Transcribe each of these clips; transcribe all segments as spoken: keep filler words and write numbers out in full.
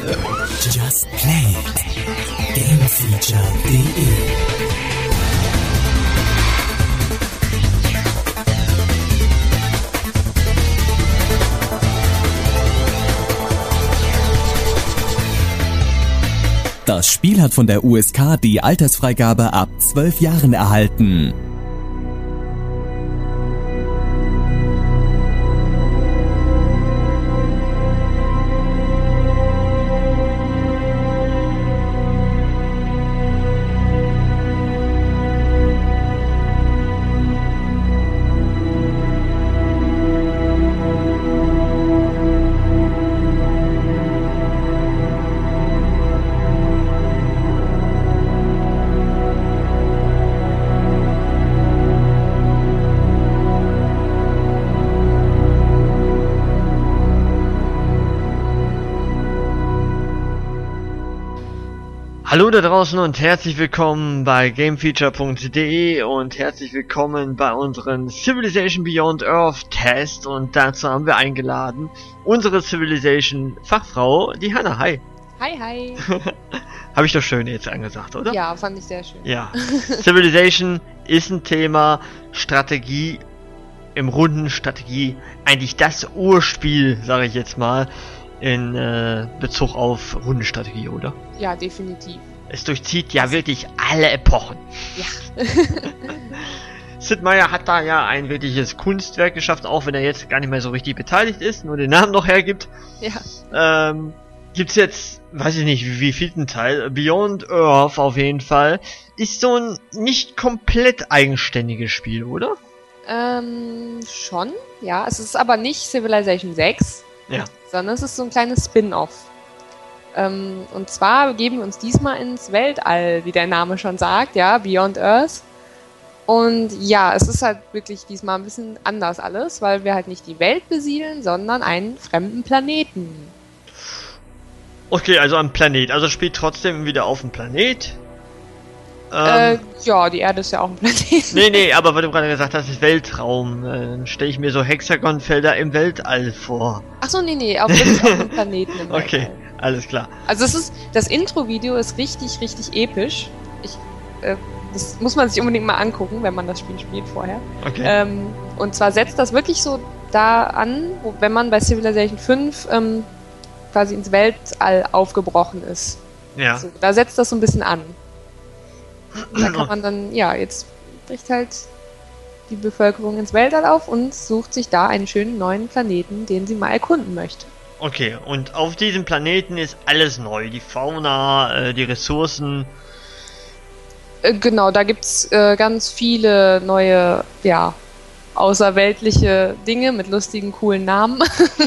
Just Play Gamefeature punkt de Das Spiel hat von der U S K die Altersfreigabe ab zwölf Jahren erhalten. Hallo da draußen und herzlich willkommen bei Gamefeature punkt de und herzlich willkommen bei unserem Civilization Beyond Earth Test, und dazu haben wir eingeladen unsere Civilization Fachfrau, die Hanna. Hi. Hi, hi. Habe ich doch schön jetzt angesagt, oder? Ja, fand ich sehr schön. Ja. Civilization ist ein Thema, Strategie, im Runden Strategie, eigentlich das Urspiel, sage ich jetzt mal, in äh, Bezug auf Rundenstrategie, oder? Ja, definitiv. Es durchzieht ja wirklich alle Epochen. Ja. Sid Meier hat da ja ein wirkliches Kunstwerk geschafft, auch wenn er jetzt gar nicht mehr so richtig beteiligt ist, nur den Namen noch hergibt. Ja. Ähm, gibt's jetzt, weiß ich nicht, wie, wie vielten Teil, Beyond Earth auf jeden Fall, ist so ein nicht komplett eigenständiges Spiel, oder? Ähm, schon, ja. Es ist aber nicht Civilization sechs. Ja. Sondern es ist so ein kleines Spin-off. Ähm, und zwar begeben wir uns diesmal ins Weltall, wie der Name schon sagt, ja, Beyond Earth. Und ja, es ist halt wirklich diesmal ein bisschen anders alles, weil wir halt nicht die Welt besiedeln, sondern einen fremden Planeten. Okay, also ein Planet. Also spielt trotzdem wieder auf dem Planet. Ähm, Ähm, äh, ja, die Erde ist ja auch ein Planet. nee, nee, aber weil du gerade gesagt hast, das ist Weltraum, äh, dann stelle ich mir so Hexagonfelder im Weltall vor. Achso, nee, nee, auf dem Planeten im Weltall. Okay, alles klar. Also es ist, das Intro-Video ist richtig, richtig episch. Ich, äh, das muss man sich unbedingt mal angucken, wenn man das Spiel spielt vorher. Okay. Ähm, und zwar setzt das wirklich so da an, wo, wenn man bei Civilization fünf ähm, quasi ins Weltall aufgebrochen ist. Ja. Also, da setzt das so ein bisschen an. Da kann man dann, ja, jetzt bricht halt die Bevölkerung ins Weltall auf und sucht sich da einen schönen neuen Planeten, den sie mal erkunden möchte. Okay, und auf diesem Planeten ist alles neu. Die Fauna, äh, die Ressourcen. Äh, genau, da gibt's äh, ganz viele neue, ja, außerweltliche Dinge mit lustigen, coolen Namen.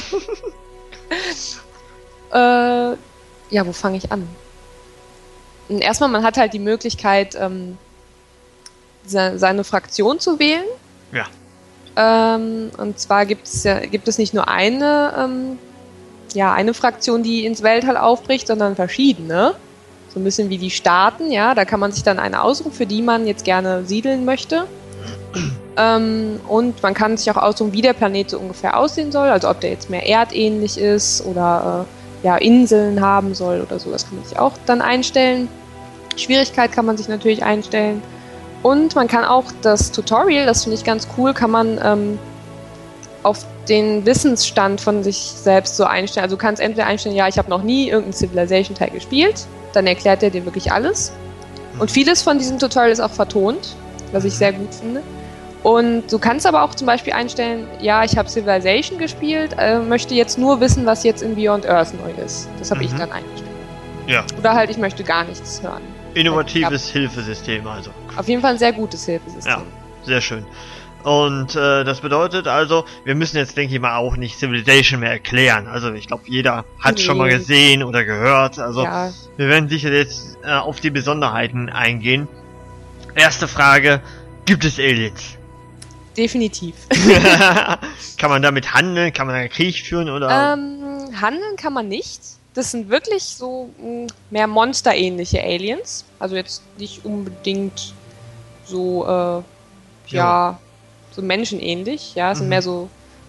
äh, ja, wo fange ich an? Und erstmal, man hat halt die Möglichkeit, ähm, se- seine Fraktion zu wählen. Ja. Ähm, und zwar gibt's ja, gibt es nicht nur eine, ähm, ja, eine Fraktion, die ins Weltall aufbricht, sondern verschiedene. So ein bisschen wie die Staaten, ja. Da kann man sich dann eine aussuchen, für die man jetzt gerne siedeln möchte. ähm, und man kann sich auch aussuchen, wie der Planet so ungefähr aussehen soll. Also ob der jetzt mehr erdähnlich ist oder äh, ja, Inseln haben soll oder so. Das kann man sich auch dann einstellen. Schwierigkeit kann man sich natürlich einstellen. Und man kann auch das Tutorial, das finde ich ganz cool, kann man ähm, auf den Wissensstand von sich selbst so einstellen. Also du kannst entweder einstellen, ja, ich habe noch nie irgendeinen Civilization-Teil gespielt, dann erklärt er dir wirklich alles. Und vieles von diesem Tutorial ist auch vertont, was ich sehr gut finde. Und du kannst aber auch zum Beispiel einstellen, ja, ich habe Civilization gespielt, äh, möchte jetzt nur wissen, was jetzt in Beyond Earth neu ist. Das habe Mhm. ich dann eingestellt. Ja. Oder halt, ich möchte gar nichts hören. Innovatives Hilfesystem also. Auf jeden Fall ein sehr gutes Hilfesystem. Ja, sehr schön. Und äh, das bedeutet also, wir müssen jetzt, denke ich mal, auch nicht Civilization mehr erklären. Also ich glaube, jeder hat Nee. schon mal gesehen oder gehört. Also Ja. wir werden sicher jetzt äh, auf die Besonderheiten eingehen. Erste Frage, gibt es Aliens? Definitiv. Kann man damit handeln? Kann man einen Krieg führen? Oder? ähm, handeln kann man nicht. Das sind wirklich so mh, mehr monsterähnliche Aliens. Also jetzt nicht unbedingt so, äh, ja, so menschenähnlich. Ja, es sind Mhm. mehr so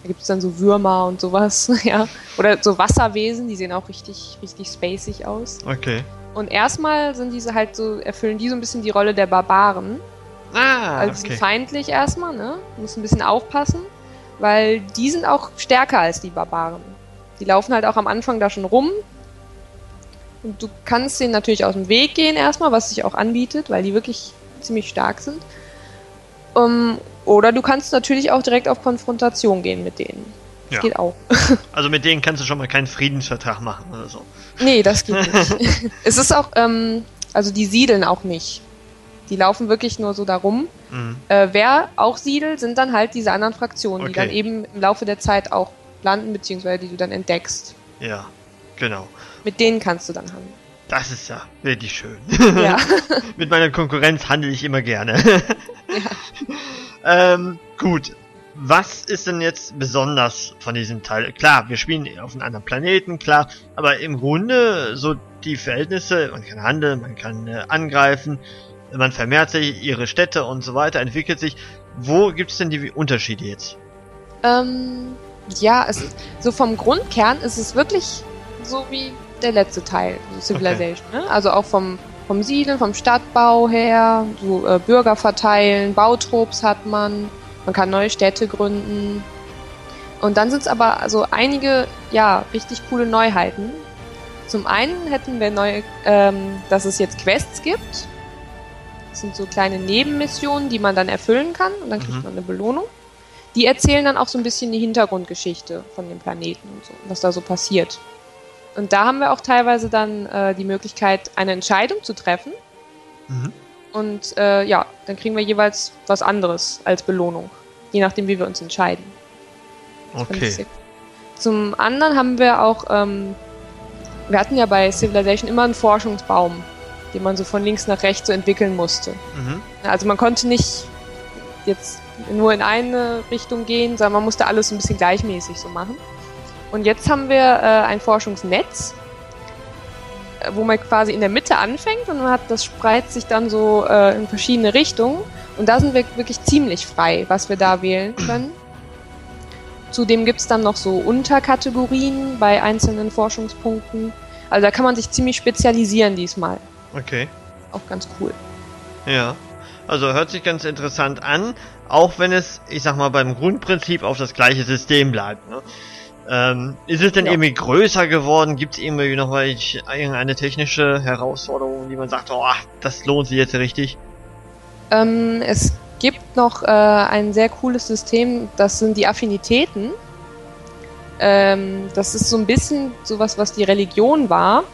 Da gibt es dann so Würmer und sowas, ja. Oder so Wasserwesen, die sehen auch richtig, richtig spacig aus. Okay. Und erstmal sind diese halt so, erfüllen die so ein bisschen die Rolle der Barbaren. Ah, also okay. sind feindlich erstmal, ne? Muss ein bisschen aufpassen, weil die sind auch stärker als die Barbaren. Die laufen halt auch am Anfang da schon rum. Und du kannst denen natürlich aus dem Weg gehen erstmal, was sich auch anbietet, weil die wirklich ziemlich stark sind. Um, oder du kannst natürlich auch direkt auf Konfrontation gehen mit denen. Das Ja. geht auch. Also mit denen kannst du schon mal keinen Friedensvertrag machen oder so. Nee, das geht nicht. Es ist auch, ähm, also die siedeln auch nicht. Die laufen wirklich nur so da rum. Mhm. Äh, wer auch siedelt, sind dann halt diese anderen Fraktionen, die Okay. dann eben im Laufe der Zeit auch landen, beziehungsweise die du dann entdeckst. Ja, genau. Mit denen kannst du dann handeln. Das ist ja wirklich schön. Ja. Mit meiner Konkurrenz handle ich immer gerne. Ja. ähm, gut. Was ist denn jetzt besonders von diesem Teil? Klar, wir spielen auf einem anderen Planeten, klar, aber im Grunde so die Verhältnisse, man kann handeln, man kann äh, angreifen, man vermehrt sich, ihre Städte und so weiter, entwickelt sich. Wo gibt es denn die Unterschiede jetzt? Ähm, ja, es ist, so vom Grundkern ist es wirklich so wie der letzte Teil, so Civilization. Ne? Also auch vom, vom Siedeln, vom Stadtbau her, so äh, Bürger verteilen, Bautrupps hat man, man kann neue Städte gründen. Und dann sind es aber also einige, ja, richtig coole Neuheiten. Zum einen hätten wir neu, ähm, dass es jetzt Quests gibt. Das sind so kleine Nebenmissionen, die man dann erfüllen kann und dann kriegt Mhm. man eine Belohnung. Die erzählen dann auch so ein bisschen die Hintergrundgeschichte von dem Planeten und so, was da so passiert. Und da haben wir auch teilweise dann äh, die Möglichkeit, eine Entscheidung zu treffen. Mhm. Und äh, ja, dann kriegen wir jeweils was anderes als Belohnung, je nachdem, wie wir uns entscheiden. Das fand ich Okay. sehr cool. Zum anderen haben wir auch, ähm, wir hatten ja bei Civilization immer einen Forschungsbaum, den man so von links nach rechts so entwickeln musste. Mhm. Also man konnte nicht jetzt nur in eine Richtung gehen, sondern man musste alles ein bisschen gleichmäßig so machen. Und jetzt haben wir äh, ein Forschungsnetz, äh, wo man quasi in der Mitte anfängt und man hat, das spreizt sich dann so äh, in verschiedene Richtungen. Und da sind wir wirklich ziemlich frei, was wir da wählen können. Zudem gibt es dann noch so Unterkategorien bei einzelnen Forschungspunkten. Also da kann man sich ziemlich spezialisieren diesmal. Okay. Auch ganz cool. Ja. Also hört sich ganz interessant an, auch wenn es, ich sag mal, beim Grundprinzip auf das gleiche System bleibt. Ne? Ähm, ist es denn Ja. irgendwie größer geworden? Gibt es irgendwie noch mal irgendeine technische Herausforderung, die man sagt, oh, das lohnt sich jetzt richtig? Ähm, es gibt noch äh, ein sehr cooles System, das sind die Affinitäten. Ähm, das ist so ein bisschen sowas, was die Religion war.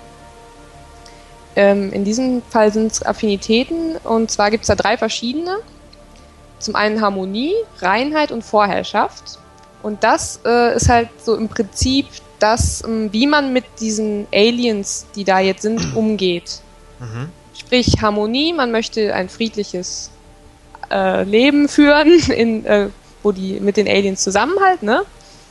Ähm, in diesem Fall sind es Affinitäten und zwar gibt es da drei verschiedene. Zum einen Harmonie, Reinheit und Vorherrschaft. Und das äh, ist halt so im Prinzip das, ähm, wie man mit diesen Aliens, die da jetzt sind, umgeht. Mhm. Sprich Harmonie, man möchte ein friedliches äh, Leben führen, in, äh, wo die mit den Aliens zusammenhalten, ne?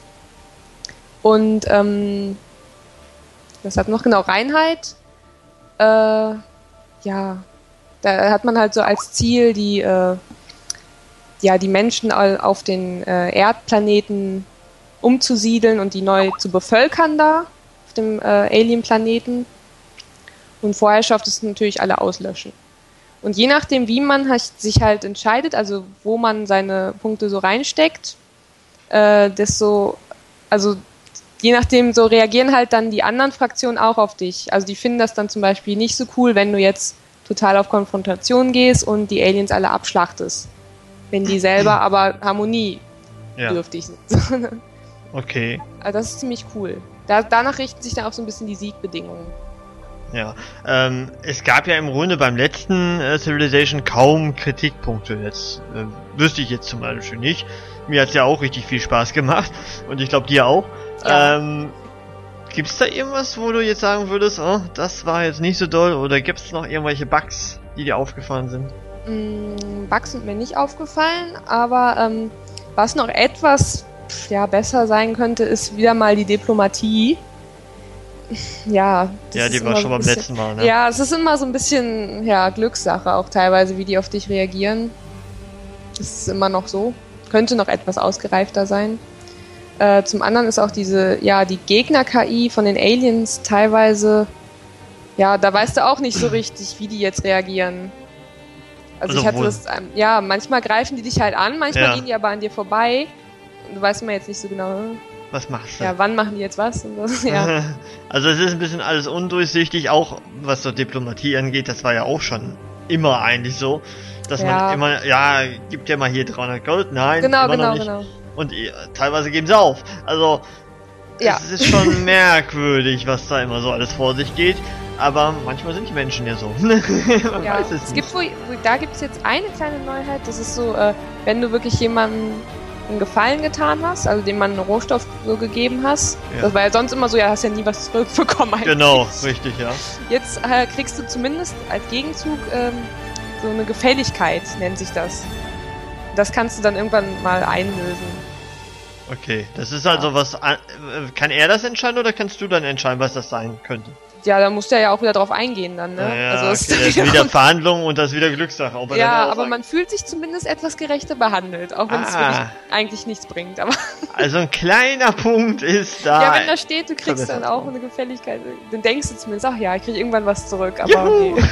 Und ähm, was hat noch genau? Reinheit. Äh, ja, da hat man halt so als Ziel die, äh, ja, die Menschen auf den äh, Erdplaneten umzusiedeln und die neu zu bevölkern da auf dem äh, Alien-Planeten. Und Vorherrschaft ist natürlich alle auslöschen. Und je nachdem, wie man sich halt entscheidet, also wo man seine Punkte so reinsteckt, äh, desto, also je nachdem, so reagieren halt dann die anderen Fraktionen auch auf dich. Also die finden das dann zum Beispiel nicht so cool, wenn du jetzt total auf Konfrontation gehst und die Aliens alle abschlachtest. Wenn die selber aber Harmonie Ja. dürftig sind. Okay. Also das ist ziemlich cool. Da, danach richten sich dann auch so ein bisschen die Siegbedingungen. Ja. Ähm, es gab ja im Grunde beim letzten äh, Civilization kaum Kritikpunkte. Jetzt äh, wüsste ich jetzt zum Beispiel nicht. Mir hat's ja auch richtig viel Spaß gemacht und ich glaube dir auch. Ja. Ähm, gibt's da irgendwas, wo du jetzt sagen würdest, oh, das war jetzt nicht so doll, oder gibt's noch irgendwelche Bugs, die dir aufgefallen sind? Mm, Bugs sind mir nicht aufgefallen, aber ähm, was noch etwas ja, besser sein könnte, ist wieder mal die Diplomatie. Ja, das Ja, ist die war immer schon so ein beim bisschen, letzten Mal, ne? Ja, es ist immer so ein bisschen ja, Glückssache auch teilweise, wie die auf dich reagieren. Das ist immer noch so. Könnte noch etwas ausgereifter sein. Äh, zum anderen ist auch diese, ja, die Gegner-K I von den Aliens teilweise, ja, da weißt du auch nicht so richtig, wie die jetzt reagieren. Also, also ich hatte wohl. das, ja, manchmal greifen die dich halt an, manchmal ja. gehen die aber an dir vorbei. Und du weißt immer jetzt nicht so genau, was machst du? Ja, wann machen die jetzt was? Und das, ja. Also es ist ein bisschen alles undurchsichtig, auch was so Diplomatie angeht, das war ja auch schon immer eigentlich so, dass ja. man immer, ja, gibt ja mal hier dreihundert Gold, nein, genau, immer genau, noch nicht. Genau. Und äh, teilweise geben sie auf. Also ja. es ist schon merkwürdig, was da immer so alles vor sich geht. Aber manchmal sind die Menschen ja so. Man ja, weiß es, es nicht. Gibt, wo, wo, da gibt es jetzt eine kleine Neuheit, das ist so, äh, wenn du wirklich jemandem einen Gefallen getan hast, also dem man einen Rohstoff so gegeben hast. Ja. Das war ja sonst immer so, ja, hast ja nie was zurückbekommen eigentlich. Genau, richtig, ja. Jetzt äh, kriegst du zumindest als Gegenzug ähm, so eine Gefälligkeit, nennt sich das. Das kannst du dann irgendwann mal einlösen. Okay, das ist also ja. was, kann er das entscheiden oder kannst du dann entscheiden, was das sein könnte? Ja, da musst du ja auch wieder drauf eingehen dann, ne? Ja, also das, okay, ist das ist wieder Verhandlung und das ist wieder Glückssache. Ob er ja, dann aber man fühlt sich zumindest etwas gerechter behandelt, auch wenn ah. es wirklich eigentlich nichts bringt. Aber also ein kleiner Punkt ist da. Ja, wenn da steht, du kriegst dann auch eine Gefälligkeit, dann denkst du zumindest, ach ja, ich krieg irgendwann was zurück, aber Juhu. Nee.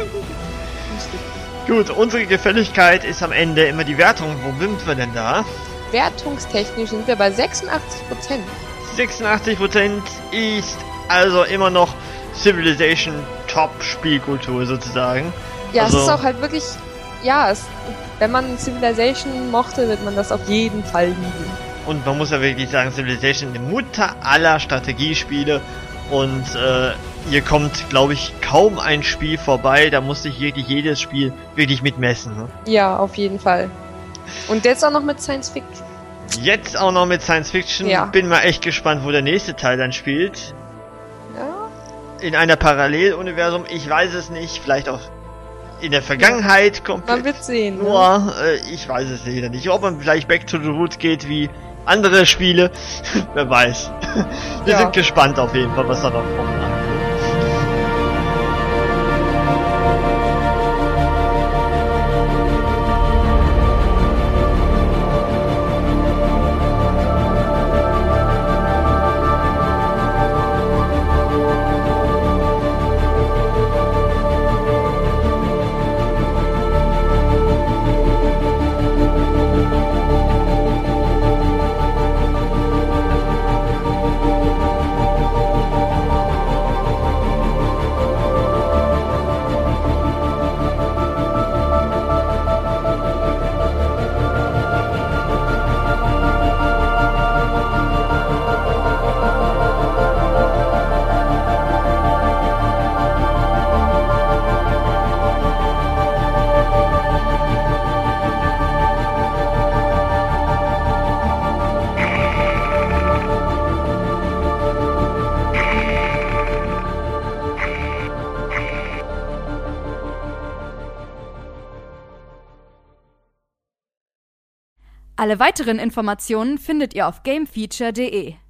Gut, unsere Gefälligkeit ist am Ende immer die Wertung. Wo sind wir denn da? Wertungstechnisch sind wir bei sechsundachtzig Prozent. sechsundachtzig Prozent ist also immer noch Civilization Top-Spielkultur sozusagen. Ja, also, es ist auch halt wirklich, ja, es, wenn man Civilization mochte, wird man das auf jeden Fall lieben. Und man muss ja wirklich sagen, Civilization ist die Mutter aller Strategiespiele und äh, hier kommt, glaube ich, kaum ein Spiel vorbei, da muss sich wirklich jedes Spiel wirklich mitmessen. Ne? Ja, auf jeden Fall. Und jetzt auch noch mit Science Fiction. Jetzt auch noch mit Science Fiction. Ja. Bin mal echt gespannt, wo der nächste Teil dann spielt. Ja. In einer Paralleluniversum, ich weiß es nicht. Vielleicht auch in der Vergangenheit komplett. Man wird sehen. Nur, ne? äh, ich weiß es wieder nicht. Ob man vielleicht back to the roots geht wie andere Spiele. Wer weiß. Wir ja. sind gespannt auf jeden Fall, was da noch kommt. Alle weiteren Informationen findet ihr auf gamefeature punkt de.